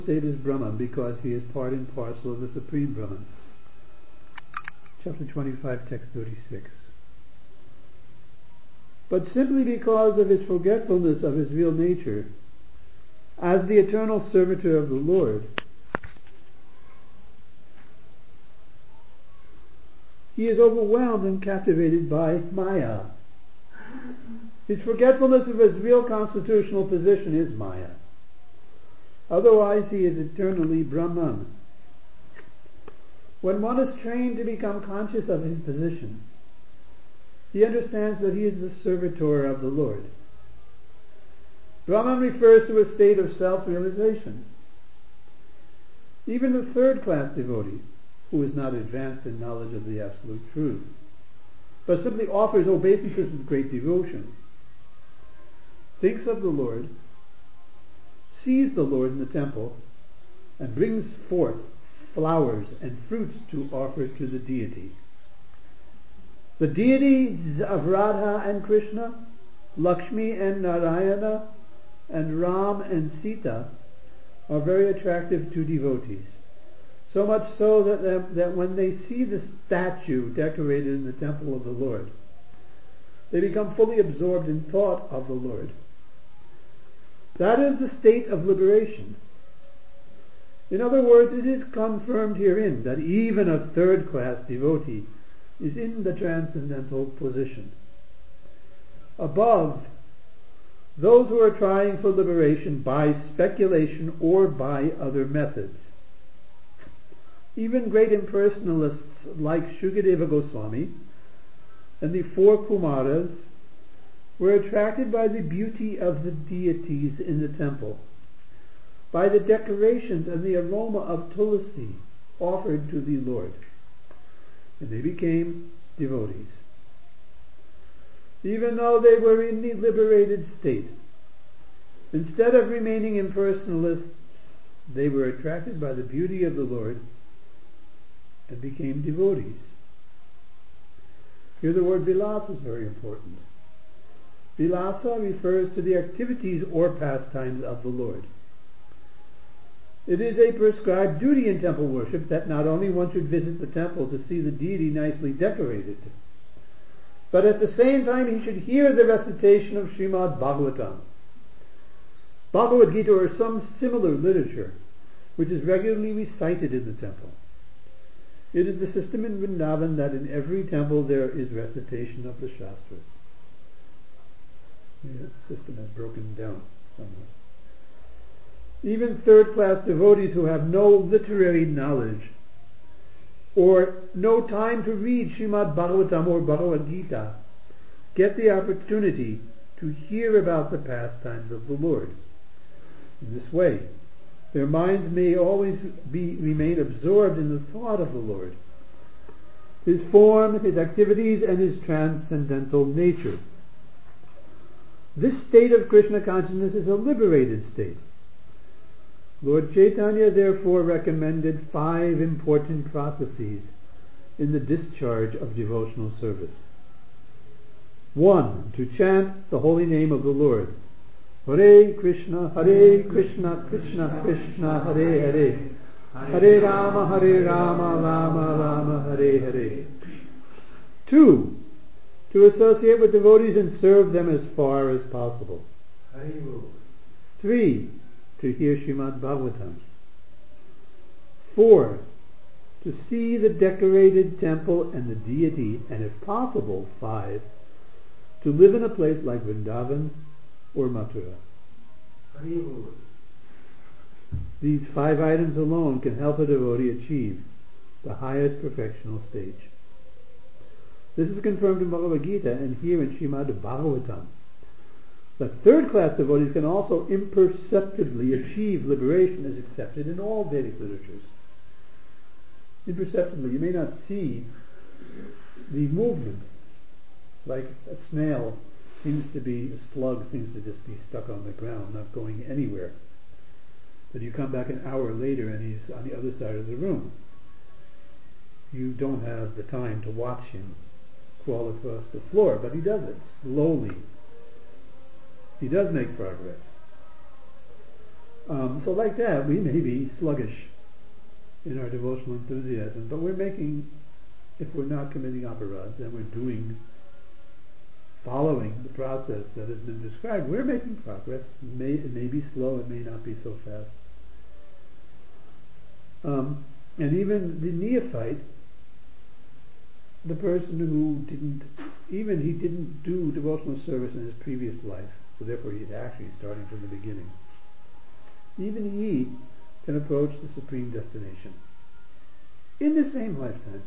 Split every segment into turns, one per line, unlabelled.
state is Brahman because he is part and parcel of the Supreme Brahman. Chapter 25, text 36. But simply because of his forgetfulness of his real nature, as the eternal servitor of the Lord, he is overwhelmed and captivated by Maya. His forgetfulness of his real constitutional position is Maya. Otherwise he is eternally Brahman. When one is trained to become conscious of his position, he understands that he is the servitor of the Lord. Brahman refers to a state of self-realization. Even the third-class devotee, who is not advanced in knowledge of the absolute truth, but simply offers obeisances with great devotion, thinks of the Lord, sees the Lord in the temple, and brings forth flowers and fruits to offer to the deity. The deities of Radha and Krishna, Lakshmi and Narayana, and Ram and Sita are very attractive to devotees. So much so that when they see the statue decorated in the temple of the Lord, they become fully absorbed in thought of the Lord. That is the state of liberation. In other words, it is confirmed herein that even a third-class devotee is in the transcendental position. Above, those who are trying for liberation by speculation or by other methods. Even great impersonalists like Shukadeva Goswami and the four Kumaras were attracted by the beauty of the deities in the temple, by the decorations and the aroma of tulsi offered to the Lord, and they became devotees. Even though they were in the liberated state, instead of remaining impersonalists, they were attracted by the beauty of the Lord and became devotees. Here the word vilasa is very important. Vilasa refers to the activities or pastimes of the Lord. It is a prescribed duty in temple worship that not only one should visit the temple to see the deity nicely decorated, but at the same time he should hear the recitation of Srimad Bhagavatam, Bhagavad Gita, or some similar literature, which is regularly recited in the temple. It is the system in Vrindavan that in every temple there is recitation of the Shastras. The system has broken down somewhat. Even third-class devotees who have no literary knowledge or no time to read Srimad Bhagavatam or Bhagavad Gita get the opportunity to hear about the pastimes of the Lord. In this way, their minds may always remain absorbed in the thought of the Lord, His form, His activities, and His transcendental nature. This state of Krishna consciousness is a liberated state. Lord Chaitanya therefore recommended 5 important processes in the discharge of devotional service. 1. To chant the holy name of the Lord. Hare Krishna, Krishna Krishna, Hare Hare, Hare Rama, Rama Rama, Hare Hare. 2. To associate with devotees and serve them as far as possible. 3. To hear Srimad Bhagavatam. 4. To see the decorated temple and the deity, and if possible, 5. To live in a place like Vrindavan or Mathura. These 5 items alone can help a devotee achieve the highest perfectional stage. This is confirmed in Bhagavad Gita and here in Srimad Bhagavatam. That third-class devotees can also imperceptibly achieve liberation is accepted in all Vedic literatures. Imperceptibly, you may not see the movement, like a snail seems to be, a slug seems to just be stuck on the ground, not going anywhere. But you come back an hour later and he's on the other side of the room. You don't have the time to watch him crawl across the floor, but he does it slowly. He does make progress. So like that, we may be sluggish in our devotional enthusiasm, but we're making, if we're not committing aparads and we're following the process that has been described, we're making progress. It may be slow, it may not be so fast. And even the neophyte, the person who didn't do devotional service in his previous life, so therefore he's actually starting from the beginning. Even he can approach the supreme destination in the same lifetime.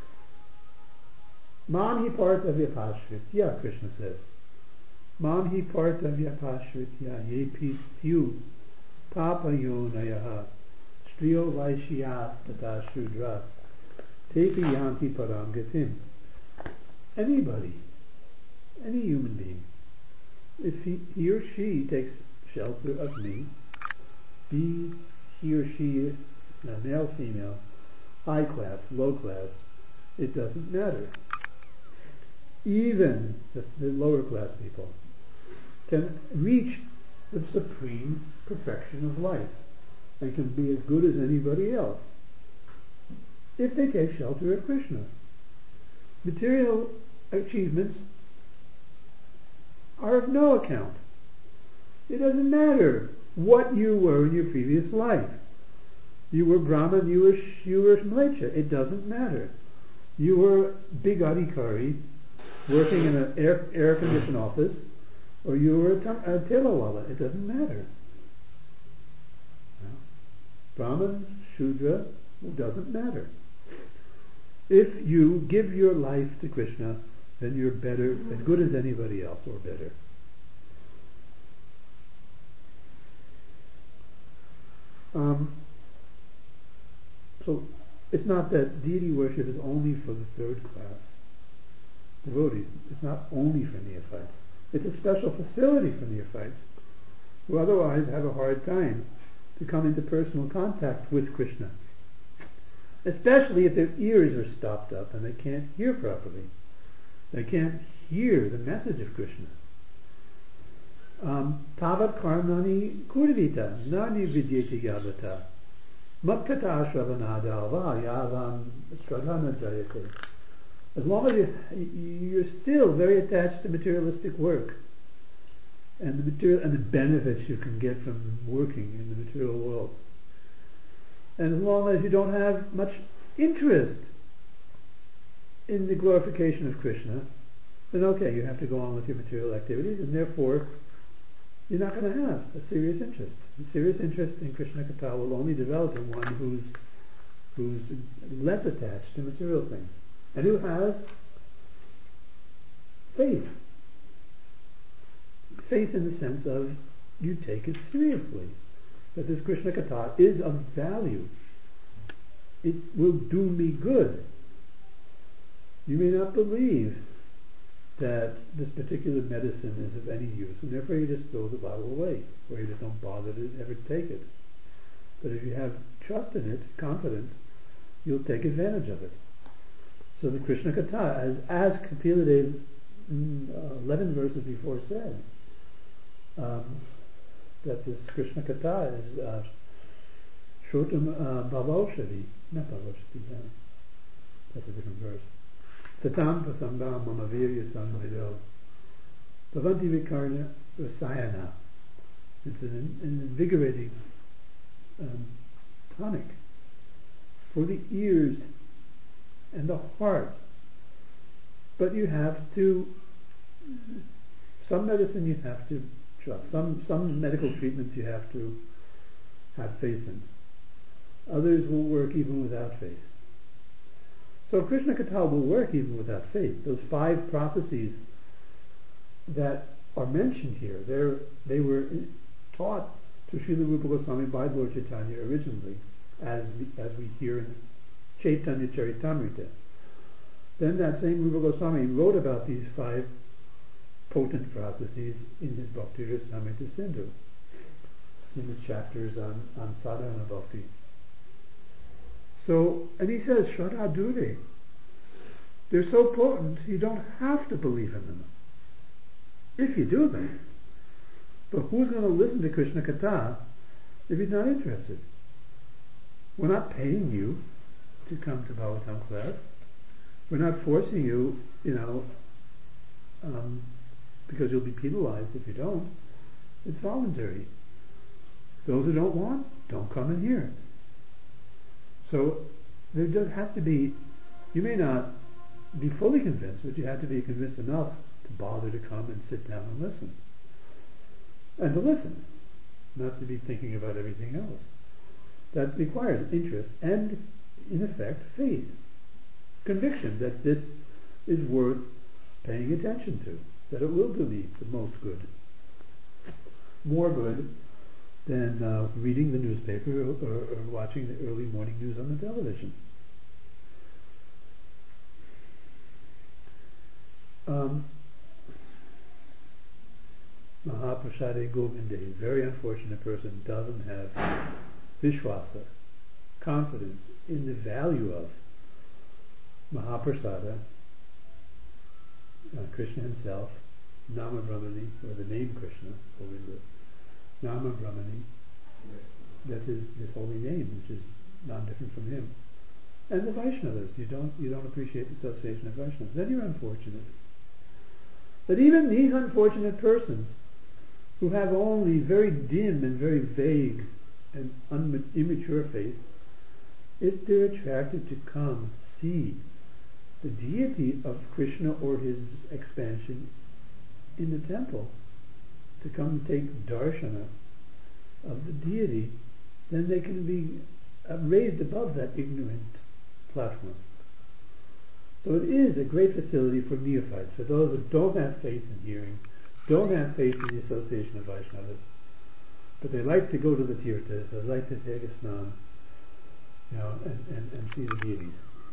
Mam hi partavya pashritya, Krishna says. Mam hi partavya pashritya ye pisyu papayonayaha striyo vaishyas tata shudras tepi yanti param gatim. Anybody, any human being, if he or she takes shelter of me, be he or she male, female, high class, low class, it doesn't matter. Even the lower class people can reach the supreme perfection of life and can be as good as anybody else if they take shelter of Krishna. Material achievements are of no account. It doesn't matter what you were in your previous life. You were Brahman, you were Mlecha. It doesn't matter. You were big adhikari working in an air-conditioned office, or you were a telawala. It doesn't matter. No. Brahman, Shudra, it doesn't matter. If you give your life to Krishna, then you're better, as good as anybody else, or better. So it's not that deity worship is only for the third class devotees. It's not only for neophytes. It's a special facility for neophytes who otherwise have a hard time to come into personal contact with Krishna. Especially if their ears are stopped up and they can't hear properly. They can't hear the message of Krishna. Tavat karmani kurvita nani vidyeti yavata matkata shravanadava yavam stradhana jayate. As long as you're still very attached to materialistic work and the benefits you can get from working in the material world, and as long as you don't have much interest in the glorification of Krishna, then okay, you have to go on with your material activities, and therefore you're not going to have a serious interest. A serious interest in Krishna Katha will only develop in one who's less attached to material things, and who has faith. Faith in the sense of you take it seriously, that this Krishna Katha is of value. It will do me good. You may not believe that this particular medicine is of any use, and therefore you just throw the bottle away, or you just don't bother to ever take it. But if you have trust in it, confidence, you'll take advantage of it. So the Krishna Katha, as Kapila Dev 11 verses before said, that this Krishna Katha is Shrotam Bhavaushadi, not Bhavaushadi, that's a different verse. Satam Pasambam Mamavirya Samvido Bhavanti Vikarna Rasayana. It's an invigorating tonic for the ears and the heart. But you have to, some medicine you have to trust, some medical treatments you have to have faith in. Others will work even without faith. So Krishna Katha will work even without faith. Those 5 processes that are mentioned here, they were taught to Srila Rupa Goswami by Lord Chaitanya originally, as we hear in Chaitanya Charitamrita. Then that same Rupa Goswami wrote about these 5 potent processes in his Bhakti Rasamrita Sindhu, in the chapters on sadhana bhakti. So, and he says, Shraddha Dure. They're so potent, you don't have to believe in them, if you do them. But who's going to listen to Krishna Katha if he's not interested. We're not paying you to come to Bhagavatam class. We're not forcing you, because you'll be penalized if you don't. It's voluntary. Those who don't want, don't come and hear. So there does have to be, you may not be fully convinced, but you have to be convinced enough to bother to come and sit down and listen. And to listen, not to be thinking about everything else. That requires interest and, in effect, faith. Conviction that this is worth paying attention to, that it will do me the most good. More good than reading the newspaper or watching the early morning news on the television. Mahaprasade Govinde, very unfortunate person, doesn't have vishwasa, confidence in the value of Mahaprasada, Krishna himself, Nama Brahmani, or the name Krishna, Govinda, Nama Brahmani, that's his holy name, which is not different from him. And the Vaishnavas, you don't appreciate the association of Vaishnavas, then you're unfortunate. But even these unfortunate persons, who have only very dim and very vague and immature faith, if they're attracted to come see the deity of Krishna or his expansion in the temple, to come take darshana of the deity, then they can be raised above that ignorant platform. So it is a great facility for neophytes, for those who don't have faith in hearing, don't have faith in the association of Vaishnavas, but they like to go to the tirthas, they like to take a snan, and see the deities.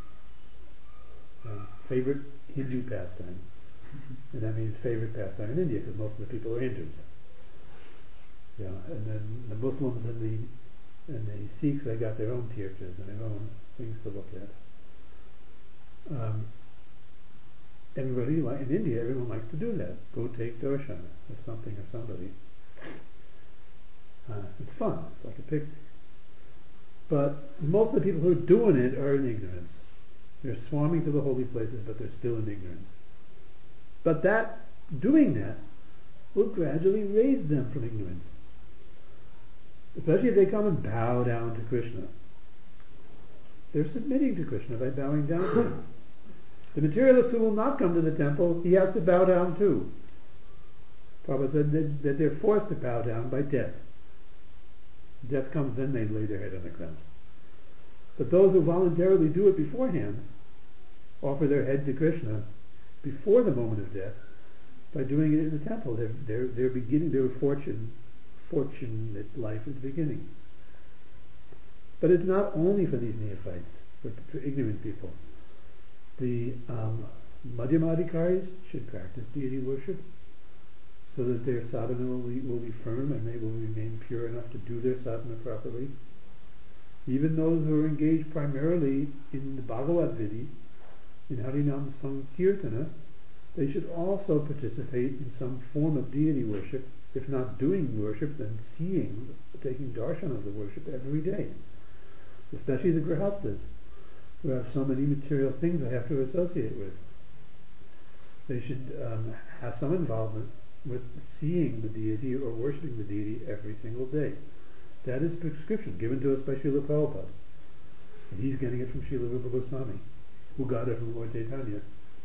Favorite Hindu pastime. And that means favorite pastime in India, because most of the people are Hindus. And then the Muslims and the Sikhs, they got their own tirthas and their own things to look at. Everybody, in India, everyone likes to do that. Go take darshan of something or somebody. It's fun. It's like a picnic. But most of the people who are doing it are in ignorance. They're swarming to the holy places, but they're still in ignorance. But doing that will gradually raise them from ignorance. Especially if they come and bow down to Krishna. They're submitting to Krishna by bowing down to him. The materialist who will not come to the temple, he has to bow down too. Prabhupada said that they're forced to bow down by death. Death comes, then they lay their head on the ground. But those who voluntarily do it beforehand, offer their head to Krishna before the moment of death, by doing it in the temple, they're beginning their fortunate life is beginning. But it's not only for these neophytes, for ignorant people. The Madhyamadikaris should practice deity worship so that their sadhana will be firm and they will remain pure enough to do their sadhana properly. Even those who are engaged primarily in the Bhagavad Vidhi, in Harinam Sankirtana, they should also participate in some form of deity worship, if not doing worship, then taking darshan of the worship every day. Especially the grihastas, who have so many material things they have to associate with. They should have some involvement with seeing the deity or worshipping the deity every single day. That is prescription given to us by Srila Prabhupada. And he's getting it from Srila Rupa Goswami, who got it from Lord Chaitanya.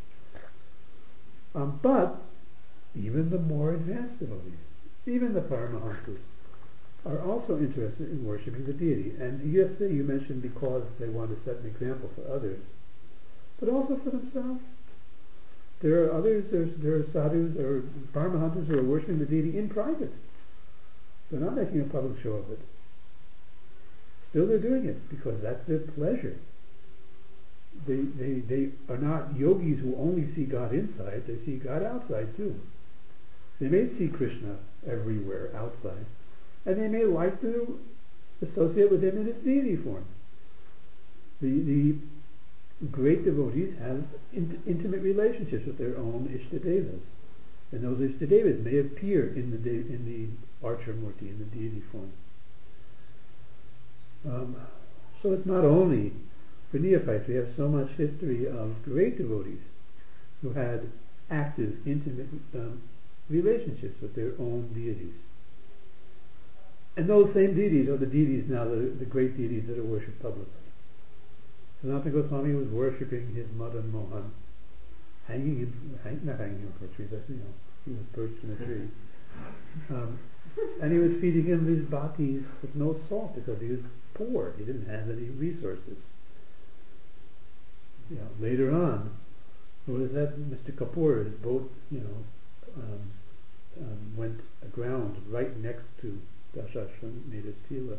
But even the more advanced devotees, even the Paramahamsas, are also interested in worshipping the deity. And yesterday you mentioned because they want to set an example for others, but also for themselves. There are others, there are sadhus or Paramahamsas who are worshipping the deity in private. They're not making a public show of it. Still they're doing it because that's their pleasure. They are not yogis who only see God inside, they see God outside too. They may see Krishna everywhere outside, and they may like to associate with him in his deity form. The great devotees have intimate relationships with their own Ishtadevas, and those Ishtadevas may appear in the Archamurti, in the deity form. So it's not only for neophytes. We have so much history of great devotees who had active, intimate relationships with their own deities. And those same deities are the deities now, the great deities that are worshipped publicly. Sanatana Goswami was worshipping his Madan Mohan, not hanging him for a tree, but he was perched in a tree. And he was feeding him these bhattis with no salt because he was poor. He didn't have any resources. Later on, what was that? Mr. Kapoor, his boat, went aground right next to Aditya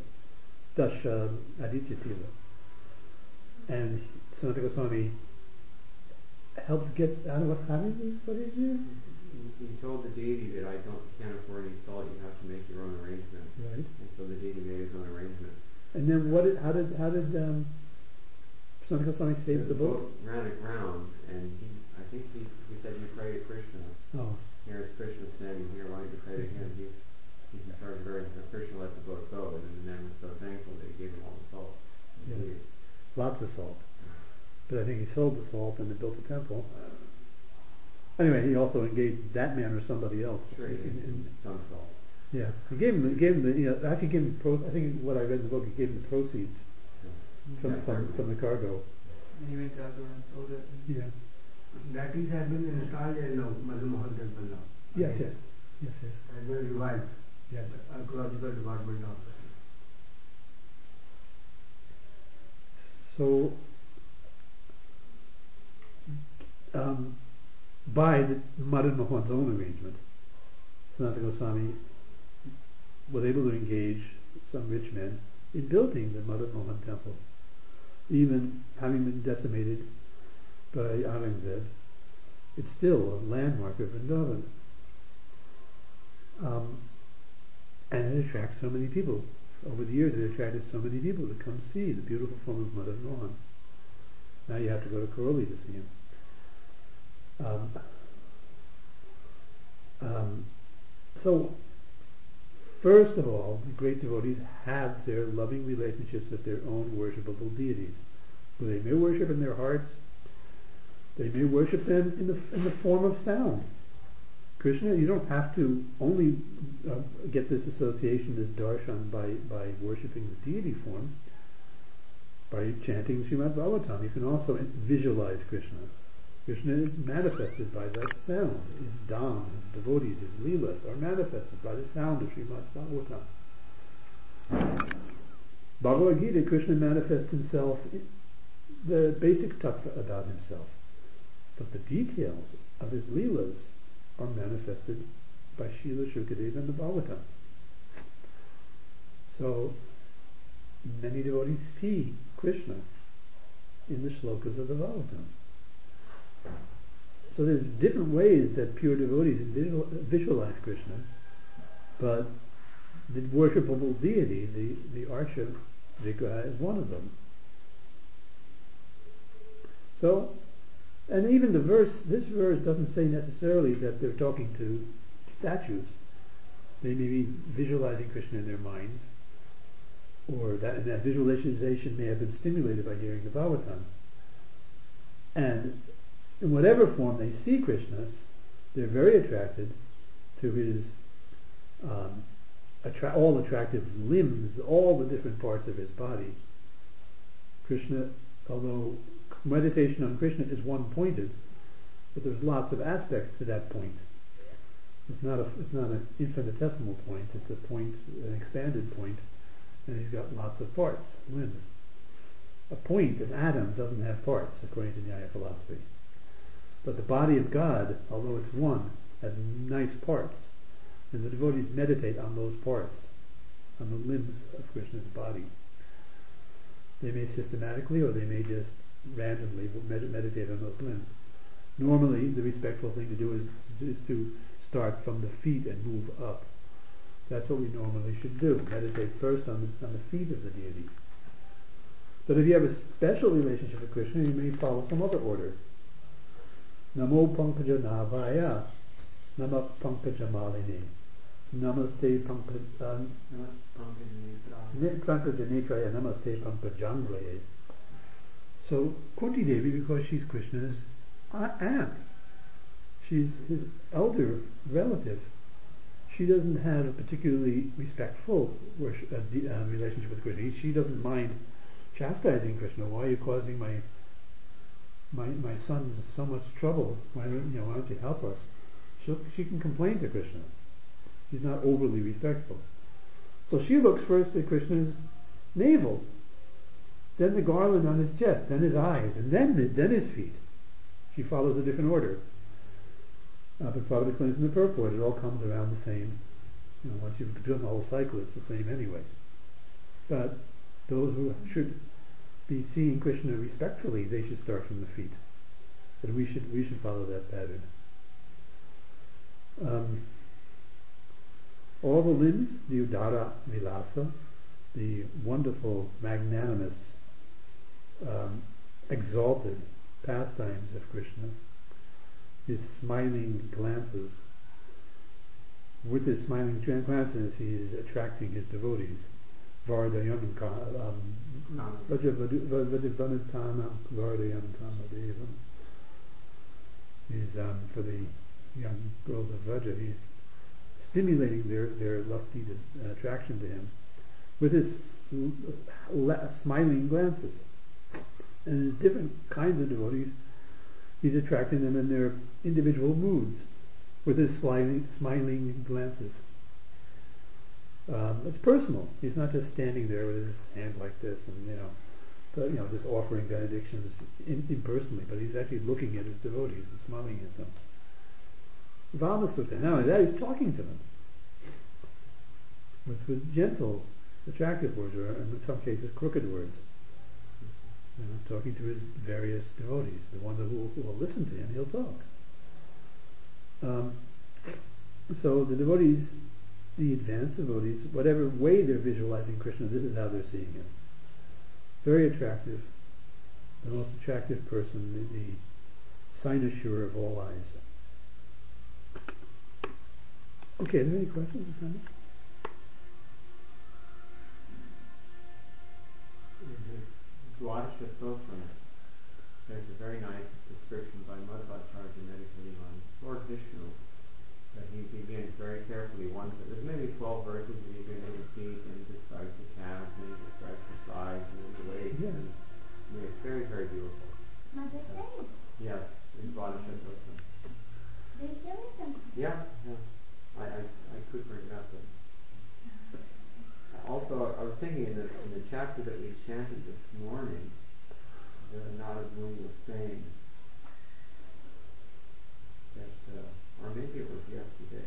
Tila. And Sanatana Goswami helped get out of how did he do?
He told the deity that can't afford any salt, you have to make your own arrangement.
Right.
And so the deity made his own arrangement.
And then how did Sanatana Goswami save the boat?
Ran aground, and I think he said you pray to Krishna.
Oh.
Here is Krishna standing here, why don't you pray to him? He's in charge of everything. So Krishna let the boat go, and then the man was so thankful that he gave him all the salt.
Yes. Lots of salt. But I think he sold the salt and they built a temple. Anyway, he also engaged that man or somebody else.
Sure, in some salt.
Yeah, he gave him actually gave him I think what I read in the book, he gave him the proceeds from the cargo.
And he went out and sold it.
Yeah.
That is has been installed in Madan Mohan temple now.
Yes. Has
been revived.
Yes.
Archaeological department of.
So, by the Madan Mohan's own arrangement, Sanatana Goswami was able to engage some rich men in building the Madan Mohan temple, even having been decimated by Aurangzeb. It's still a landmark of Vrindavan, and it attracts so many people. Over the years, it attracted so many people to come see the beautiful form of Madan Mohan. Now you have to go to Karoli to see him. So, first of all, the great devotees have their loving relationships with their own worshipable deities, who they may worship in their hearts. They may worship them in the form of sound. Krishna, you don't have to only get this association, this darshan, by worshipping the deity form, by chanting Srimad Bhagavatam. You can also visualize Krishna. Krishna is manifested by that sound. His dham, his devotees, his leelas are manifested by the sound of Srimad Bhagavatam. Bhagavad Gita, Krishna manifests himself, the basic tattva about himself. But the details of his leelas are manifested by Srila Shukadeva and the Bhagavatam. So, many devotees see Krishna in the shlokas of the Bhagavatam. So there's different ways that pure devotees visualize Krishna, but the worshipable deity, the Archa Vigraha, is one of them. So, and even this verse doesn't say necessarily that they're talking to statues. They may be visualizing Krishna in their minds, or that visualization may have been stimulated by hearing the Bhagavatam. And in whatever form they see Krishna, they're very attracted to his all attractive limbs, all the different parts of his body. Krishna, although meditation on Krishna is one-pointed, but there's lots of aspects to that point. It's not an infinitesimal point. It's a point, an expanded point, and he's got lots of parts, limbs. A point, an atom, doesn't have parts, according to Nyaya philosophy. But the body of God, although it's one, has nice parts, and the devotees meditate on those parts, on the limbs of Krishna's body. They may systematically, or they may just randomly meditate on those limbs. Normally, the respectful thing to do is to start from the feet and move up. That's what we normally should do. Meditate first on the feet of the deity. But if you have a special relationship with Krishna, you may follow some other order. Namo Pankajanaavaya, Nama Pankajamalini. Namaste Pankajanitraya Namaste Pankajanglaye. So Kunti Devi, because she's Krishna's aunt, she's his elder relative, she doesn't have a particularly respectful relationship with Krishna. She doesn't mind chastising Krishna. Why are you causing my sons so much trouble? Why don't you help us? She can complain to Krishna. She's not overly respectful. So she looks first at Krishna's navel, then the garland on his chest, then his eyes, and then his feet. She follows a different order. But Prabhupada explains in the purport, it all comes around the same. Once you've done the whole cycle, it's the same anyway. But those who should be seeing Krishna respectfully, they should start from the feet. And we should follow that pattern. All the limbs, the Udara Vilasa, the wonderful, magnanimous, exalted pastimes of Krishna, his smiling glances. With his smiling glances, he is attracting his devotees. Vardayam Vajavadivanatanam Vardayam Kamadevam. He's for the young girls of Vraja, he's stimulating their lusty attraction to him with his smiling glances. And his different kinds of devotees, he's attracting them in their individual moods with his smiling glances. It's personal. He's not just standing there with his hand like this and just offering benedictions impersonally, but he's actually looking at his devotees and smiling at them. Vamasutta. Now that he's talking to them with gentle, attractive words, or in some cases crooked words. Talking to his various devotees, the ones who will listen to him, he'll talk. So the devotees, the advanced devotees, whatever way they're visualizing Krishna, this is how they're seeing him. Very attractive, the most attractive person, the cynosure of all eyes. Okay, are there any questions or comments?
Dwadasha Sotras, there's a very nice description by Madhvacharya meditating on Lord Vishnu, that he begins very carefully. There's maybe 12 verses that he begins with the feet, and he describes the calves, and he describes the thighs, and then the waist.
Yes.
And, it's very, very beautiful. Yes, in Dwadasha Sotras. Yeah. I could bring it up. But also, I was thinking in the chapter that we chanted this morning, Narad Muni was saying that, or maybe it was yesterday,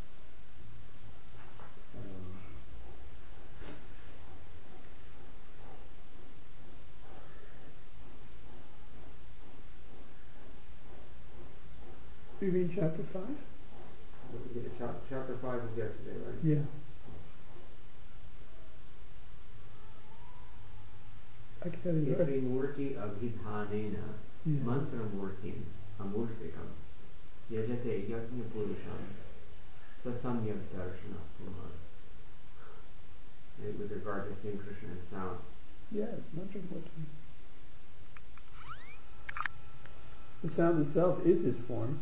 You mean chapter 5?
Chapter 5 was yesterday, right?
Yeah. I can tell you
Iti murti abhidhanena mantra murtim amurtikam yajate yajna purusham sasamyak darshana kumar. With regard to seeing Krishna and sound.
Yes, mantra murti. The sound itself is his form,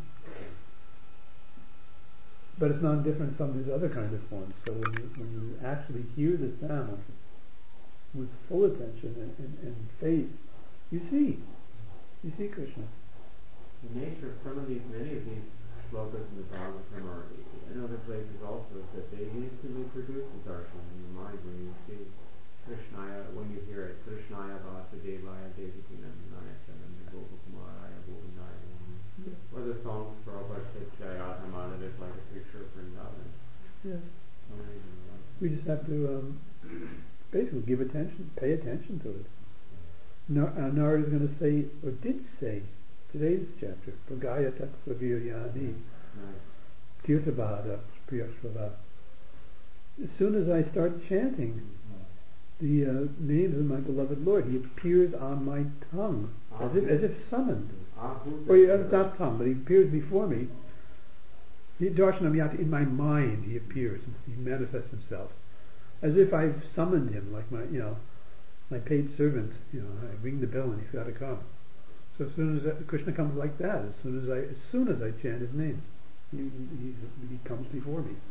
but it's not different from his other kind of forms. So when you actually hear the sound with full attention and faith, you see Krishna.
The nature of many of these shlokas in the Bhagavatam, or in other places also, is that they instantly produce the darshan in your mind when you see Krishnaya, when you hear it, Krishnaya Vasudevaya Devaki Nandana Chananda Gopakumaraya Govindaya. Or the songs Prabhupada said, Jayatha Mala, is like a picture of Vrindavan.
Yes. We just have to basically pay attention to it. Narada is going to say, or did say, today's chapter, Pragaya Takva Viryani, Tirthavada Priyashrava. As soon as I start chanting the names of my beloved Lord, he appears on my tongue, as if summoned. Or not tongue, but he appears before me. Darshanamyata, in my mind he appears, he manifests himself, as if I've summoned him, like my paid servant. I ring the bell and he's got to come. So as soon as Krishna comes like that, as soon as I chant his name, he comes before me,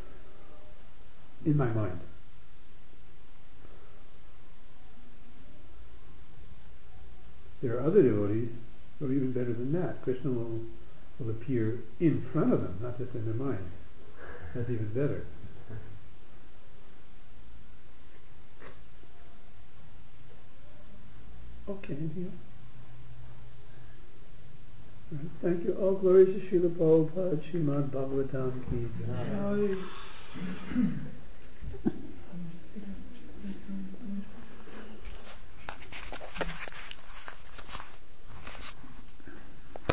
in my mind. There are other devotees who are even better than that. Krishna will appear in front of them, not just in their minds. That's even better. Okay, anything else? All right, thank you. All glories to Srila Prabhupada, Srimad Bhagavatam Ki Jai.